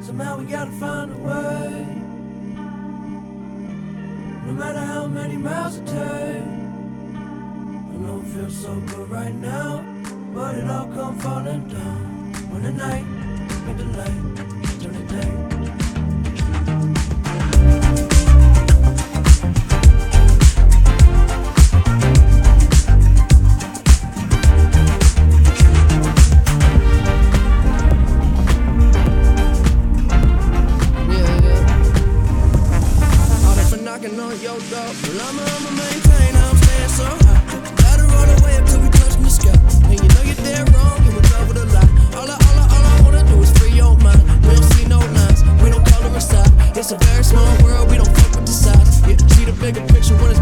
Somehow we gotta find a way. No matter how many miles it takes. I know it feels so good right now, but it all come falling down when the night make the light turn the day. On your door, but I'ma maintain, I'm staying so high. Gotta roll away up till we touching the sky. And you know you're dead wrong, you would travel a lot. All I wanna do is free your mind. We don't see no lines, we don't color inside. It's a very small world, we don't fuck with the size. Yeah, see the bigger picture when it's